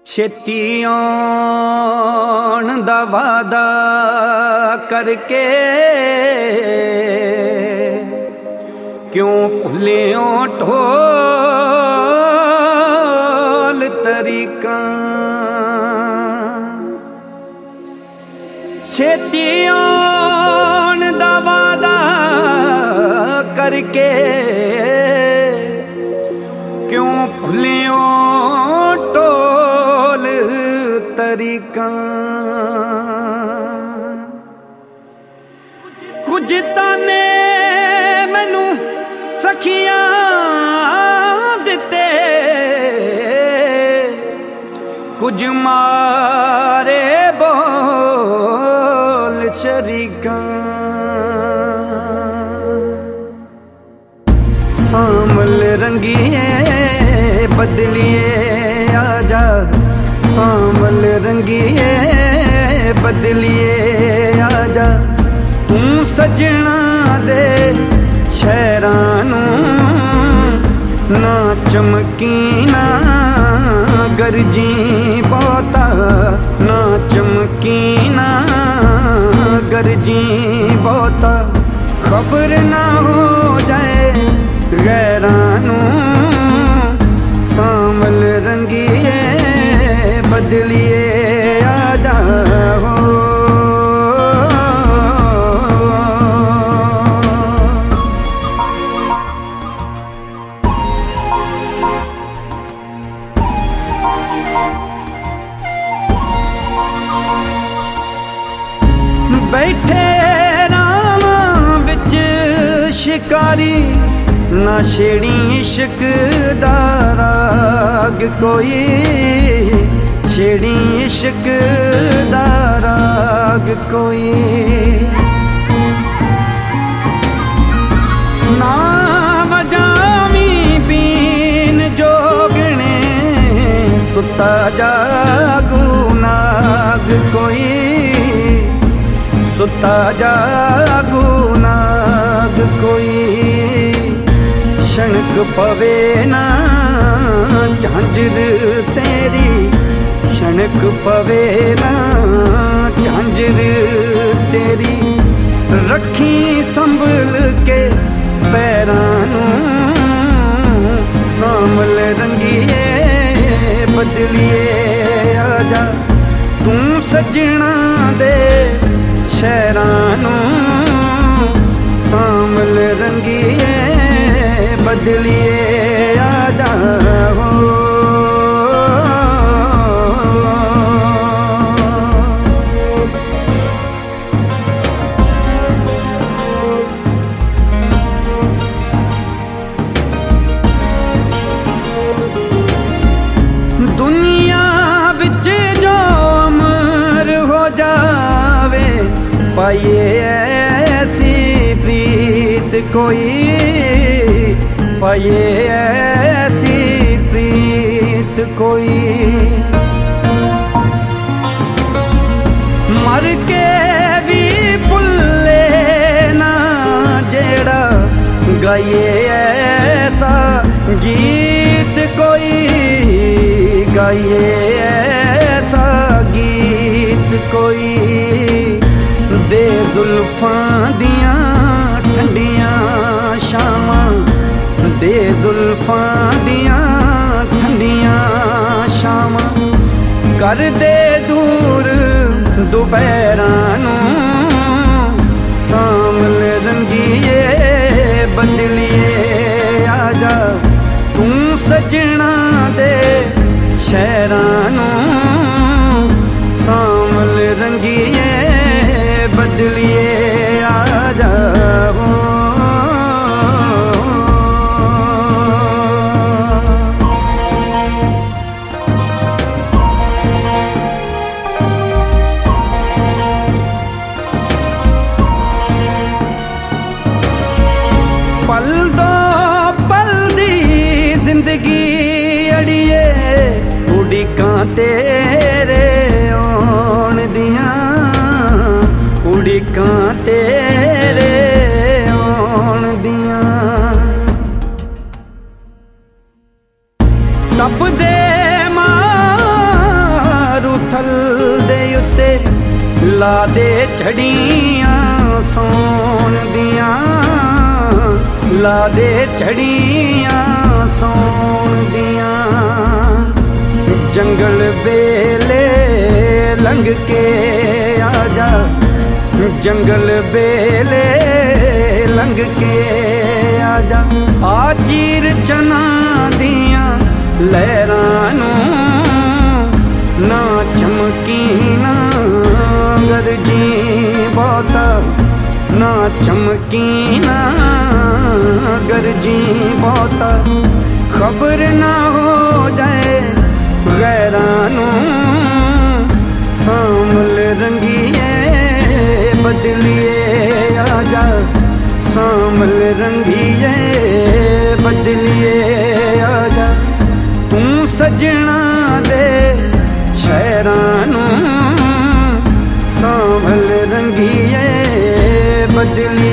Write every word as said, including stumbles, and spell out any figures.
ਛੇਤੀ ਆਉਣ ਦਾ ਵਾਦਾ ਕਰਕੇ ਕਿਉਂ ਭੁੱਲਿਓ ਢੋਲ ਤਰੀਕਾਂ। ਛੇਤੀ ਆਉਣ ਦਾ ਵਾਦਾ ਕਰਕੇ ਕਿਉਂ ਭੁੱਲਿਓ ਢੋਲ ਤਰੀਕਾਂ। ਕੁਝ ਤਾਨੇ ਮੈਨੂੰ ਸਖੀਆਂ ਦਿੱਤੇ, ਕੁਝ ਮਾਰੇ ਬੋਲ ਸ਼ਰੀਕਾਂ। ਸਾਂਵਲ ਰੰਗੀਏ ਬਦਲੀਏ ਆਜਾ, ਸਾਂਵਲ ਰੰਗੀਏ ਬਦਲੀਏ ਆਜਾ। ਤੂੰ ਸਜਣਾ ਦੇ ਸ਼ਹਿਰਾਂ ਨੂੰ ਨਾ ਚਮਕੀ ਨਾ ਗਰਜੀ ਬਹੁਤਾ, ਨਾ ਚਮਕੀ ਨਾ ਗਰਜੀ ਬਹੁਤਾ। ਖਬਰ ਨਾ ਹੋ ਜਾਏ ਗੈਰਾਂ ਨੂੰ, ਸਾਂਵਲ ਰੰਗੀਏ ਬਦਲੀਏ ਆਜਾ ਹੋ। ਬੈਠੇ ਰਾਵਾਂ ਵਿੱਚ ਸ਼ਿਕਾਰੀ, ਨਾ ਛੇੜੀ ਇਸ਼ਕ ਦਾ ਰਾਗ ਕੋਈ, ਛੇੜੀ ਇਸ਼ਕ ਦਾ ਰਾਗ ਕੋਈ। ਨਾ ਵਜਾਵੀਂ ਬੀਨ ਜੋਗਣੇ, ਸੁੱਤਾ ਜਾਗੂ ਨਾਗ ਕੋਈ, ਸੁੱਤਾ ਜਾਗੂ ਨਾਗ ਕੋਈ। ਸ਼ਣਕ ਪਵੇ ਨਾ ਝਾਂਜਰ ਤੇਰੀ, ਸ਼ਣਕ ਪਵੇ ਨਾ ਝਾਂਜਰ ਤੇਰੀ। ਰੱਖੀ ਸੰਭਲ ਕੇ ਪੈਰਾਂ ਨੂੰ, ਸਾਂਵਲ ਰੰਗੀਏ ਬਦਲੀਏ ਆਜਾ। ਤੂੰ ਸਜਣਾ ਦੇ ਸ਼ਹਿਰਾਂ ਨੂੰ, ਸਾਂਵਲ ਰੰਗੀਏ ਬਦਲੀਏ ਆਜਾ ਹੋ। ਦੁਨੀਆ ਵਿੱਚ ਜੋ ਅਮਰ ਹੋ ਜਾਵੇ, ਪਾਈਏ ਐਸੀ ਪ੍ਰੀਤ ਕੋਈ, ਪਾਈਏ ਐਸੀ ਪ੍ਰੀਤ ਕੋਈ। ਮਰ ਕੇ ਵੀ ਭੁੱਲੇ ਨਾ ਜਿਹੜਾ, ਗਾਈਏ ਐਸਾ ਗੀਤ ਕੋਈ, ਗਾਈਏ ਐਸਾ ਗੀਤ ਕੋਈ। ਦੇ ਜ਼ੁਲਫਾਂ ਦੀਆਂ ਠੰਡੀਆਂ ਸ਼ਾਮਾਂ, ਦੇ ਜ਼ੁਲਫਾਂ ਦੀਆਂ ਠੰਡੀਆਂ ਸ਼ਾਮਾਂ। ਕਰ ਦੇ ਦੂਰ ਦੁਪਹਿਰਾਂ ਨੂੰ, ਸਾਂਵਲ ਰੰਗੀਏ ਬਦਲੀਏ ਆਜਾ। ਤੂੰ ਸਜਣਾ ਦੇ ਸ਼ਹਿਰਾਂ ਨੂੰ, ਸਾਂਵਲ ਰੰਗੀਏ ਬਦਲੀਏ ਆਜਾ ਹੋ। ਪਲ ਦੋ ਪਲ ਦੀ ਜ਼ਿੰਦਗੀ ਅੜੀਏ, ਉਡੀਕਾਂ ਤੇਰੇ ਆਉਣ ਦੀਆਂ, ਉਡੀਕਾਂ ਤੇਰੇ ਆਉਣ ਦੀਆਂ। ਤਪਦੇ ਮਾਂ ला दे झड़ियां सोन दियां, ला दे झड़ियां सोन दियां। जंगल बेले लंघ के आजा, जंगल बेले लंघ के आजा। आ चीर चना दियां लहरां नूं, ना चमकी ना गरजी बहुता, ना चमकी ना गरजी बहुता। खबर ना हो जाए गैरां नूं, सामल रंगिए बदलिए आजा, सामल रंगिए बदलिए आजा। तू सजना दे शहरां नूं, सामल रंगिए बदलिए